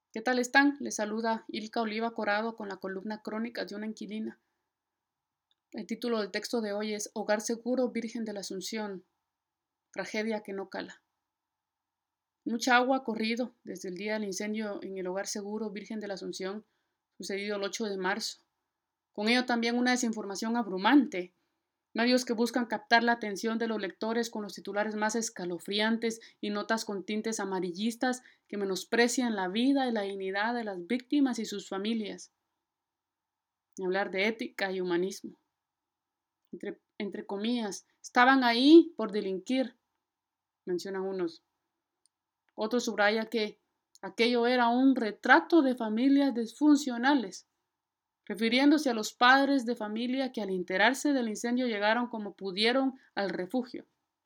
¿Qué tal están? Les saluda Ilka Oliva Corado con la columna Crónicas de una inquilina. El título del texto de hoy es Hogar Seguro, Virgen de la Asunción. Tragedia que no cala. Mucha agua ha corrido desde el día del incendio en el Hogar Seguro, Virgen de la Asunción, sucedido el 8 de marzo. Con ello también una desinformación abrumante. Medios que buscan captar la atención de los lectores con los titulares más escalofriantes y notas con tintes amarillistas que menosprecian la vida y la dignidad de las víctimas y sus familias. Ni hablar de ética y humanismo. Entre comillas, estaban ahí por delinquir, mencionan unos. Otros subraya que aquello era un retrato de familias disfuncionales, refiriéndose a los padres de familia que al enterarse del incendio llegaron como pudieron al refugio.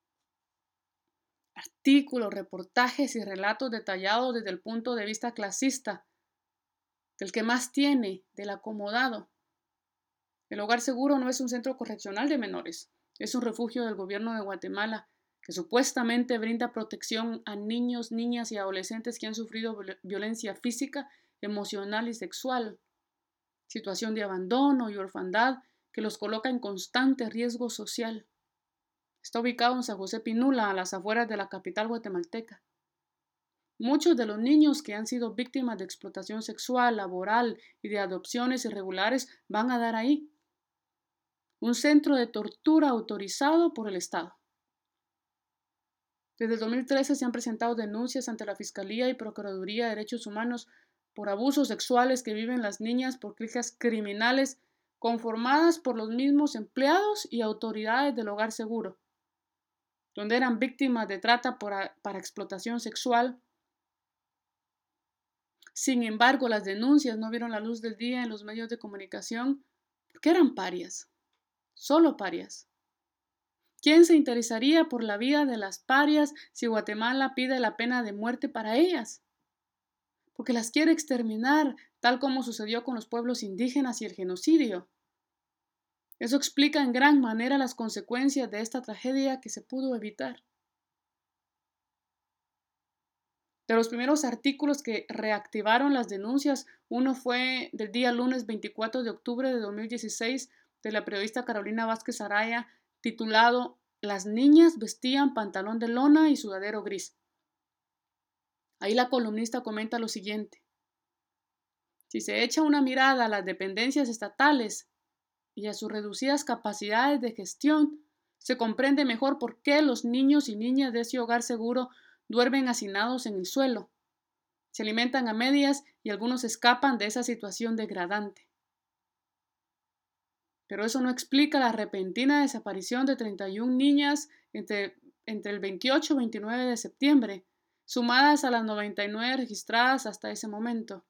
Artículos, reportajes y relatos detallados desde el punto de vista clasista, del que más tiene, del acomodado. El Hogar Seguro no es un centro correccional de menores, es un refugio del gobierno de Guatemala que supuestamente brinda protección a niños, niñas y adolescentes que han sufrido violencia física, emocional y sexual, situación de abandono y orfandad que los coloca en constante riesgo social. Está ubicado en San José Pinula, a las afueras de la capital guatemalteca. Muchos de los niños que han sido víctimas de explotación sexual, laboral y de adopciones irregulares van a dar ahí. Un centro de tortura autorizado por el Estado. Desde el 2013 se han presentado denuncias ante la Fiscalía y Procuraduría de Derechos Humanos por abusos sexuales que viven las niñas por cliques criminales conformadas por los mismos empleados y autoridades del Hogar Seguro, donde eran víctimas de trata para explotación sexual. Sin embargo, las denuncias no vieron la luz del día en los medios de comunicación porque eran parias, solo parias. ¿Quién se interesaría por la vida de las parias si Guatemala pide la pena de muerte para ellas? Porque las quiere exterminar, tal como sucedió con los pueblos indígenas y el genocidio. Eso explica en gran manera las consecuencias de esta tragedia que se pudo evitar. De los primeros artículos que reactivaron las denuncias, uno fue del día lunes 24 de octubre de 2016 de la periodista Carolina Vázquez Araya, titulado Las niñas vestían pantalón de lona y sudadero gris. Ahí la columnista comenta lo siguiente. Si se echa una mirada a las dependencias estatales y a sus reducidas capacidades de gestión, se comprende mejor por qué los niños y niñas de ese hogar seguro duermen hacinados en el suelo, se alimentan a medias y algunos escapan de esa situación degradante. Pero eso no explica la repentina desaparición de 31 niñas entre el 28 y 29 de septiembre, sumadas a las 99 registradas hasta ese momento.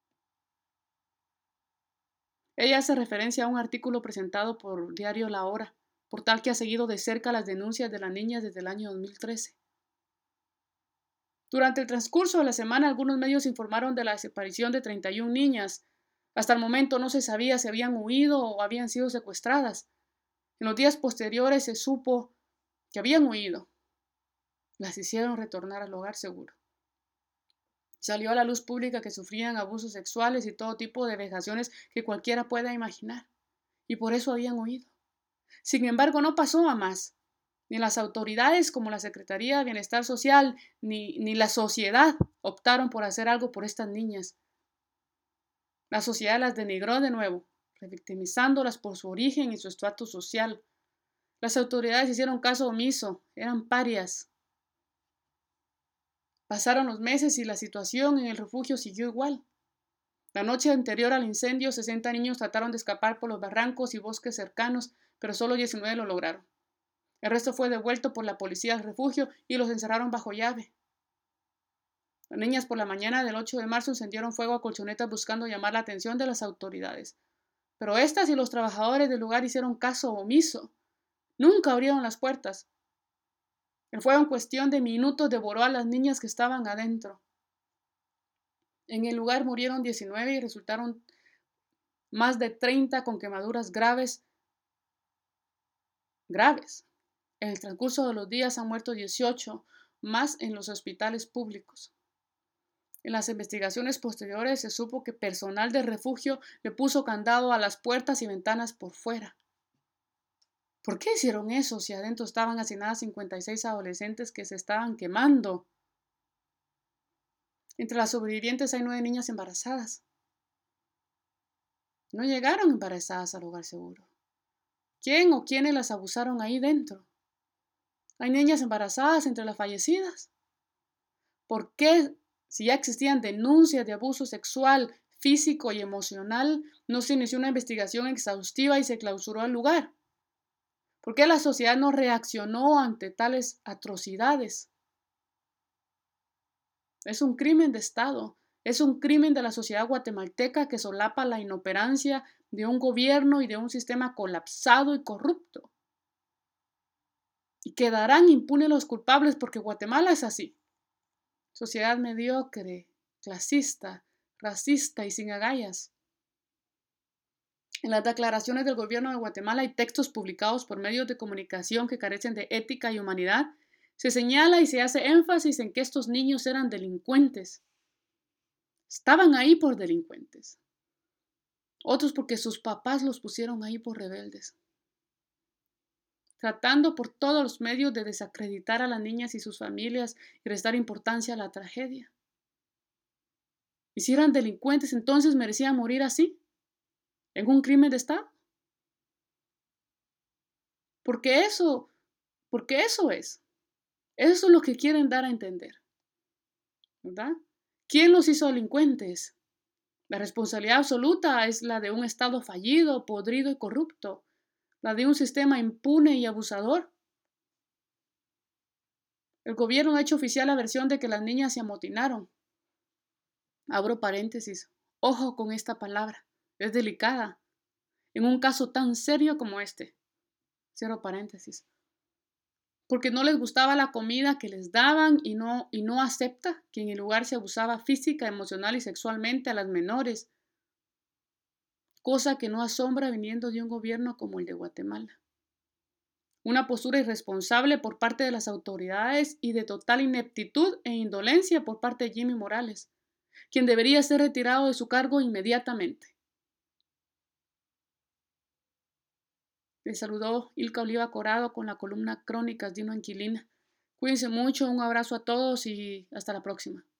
Ella hace referencia a un artículo presentado por Diario La Hora, portal que ha seguido de cerca las denuncias de las niñas desde el año 2013. Durante el transcurso de la semana, algunos medios informaron de la desaparición de 31 niñas. Hasta el momento no se sabía si habían huido o habían sido secuestradas. En los días posteriores se supo que habían huido. Las hicieron retornar al hogar seguro. Salió a la luz pública que sufrían abusos sexuales y todo tipo de vejaciones que cualquiera pueda imaginar. Y por eso habían huido. Sin embargo, no pasó a más. Ni las autoridades como la Secretaría de Bienestar Social ni la sociedad optaron por hacer algo por estas niñas. La sociedad las denigró de nuevo, revictimizándolas por su origen y su estatus social. Las autoridades hicieron caso omiso, eran parias. Pasaron los meses y la situación en el refugio siguió igual. La noche anterior al incendio, 60 niños trataron de escapar por los barrancos y bosques cercanos, pero solo 19 lo lograron. El resto fue devuelto por la policía al refugio y los encerraron bajo llave. Las niñas por la mañana del 8 de marzo encendieron fuego a colchonetas buscando llamar la atención de las autoridades. Pero estas y los trabajadores del lugar hicieron caso omiso. Nunca abrieron las puertas. El fuego en cuestión de minutos devoró a las niñas que estaban adentro. En el lugar murieron 19 y resultaron más de 30 con quemaduras graves. En el transcurso de los días han muerto 18 más en los hospitales públicos. En las investigaciones posteriores se supo que personal de refugio le puso candado a las puertas y ventanas por fuera. ¿Por qué hicieron eso si adentro estaban hacinadas 56 adolescentes que se estaban quemando? Entre las sobrevivientes hay 9 niñas embarazadas. No llegaron embarazadas al hogar seguro. ¿Quién o quiénes las abusaron ahí dentro? ¿Hay niñas embarazadas entre las fallecidas? ¿Por qué, si ya existían denuncias de abuso sexual, físico y emocional, no se inició una investigación exhaustiva y se clausuró el lugar? ¿Por qué la sociedad no reaccionó ante tales atrocidades? Es un crimen de Estado, es un crimen de la sociedad guatemalteca que solapa la inoperancia de un gobierno y de un sistema colapsado y corrupto. Y quedarán impunes los culpables porque Guatemala es así. Sociedad mediocre, clasista, racista y sin agallas. En las declaraciones del gobierno de Guatemala y textos publicados por medios de comunicación que carecen de ética y humanidad, se señala y se hace énfasis en que estos niños eran delincuentes. Estaban ahí por delincuentes. Otros porque sus papás los pusieron ahí por rebeldes. Tratando por todos los medios de desacreditar a las niñas y sus familias y restar importancia a la tragedia. Y si eran delincuentes, entonces merecían morir así, en un crimen de Estado. Porque eso es. Eso es lo que quieren dar a entender. ¿Verdad? ¿Quién los hizo delincuentes? La responsabilidad absoluta es la de un Estado fallido, podrido y corrupto, la de un sistema impune y abusador. El gobierno ha hecho oficial la versión de que las niñas se amotinaron. Abro paréntesis. Ojo con esta palabra. Es delicada. En un caso tan serio como este. Cierro paréntesis. Porque no les gustaba la comida que les daban y no acepta que en el lugar se abusaba física, emocional y sexualmente a las menores. Cosa que no asombra viniendo de un gobierno como el de Guatemala. Una postura irresponsable por parte de las autoridades y de total ineptitud e indolencia por parte de Jimmy Morales, quien debería ser retirado de su cargo inmediatamente. Les saludó Ilka Oliva Corado con la columna Crónicas de una Inquilina. Cuídense mucho, un abrazo a todos y hasta la próxima.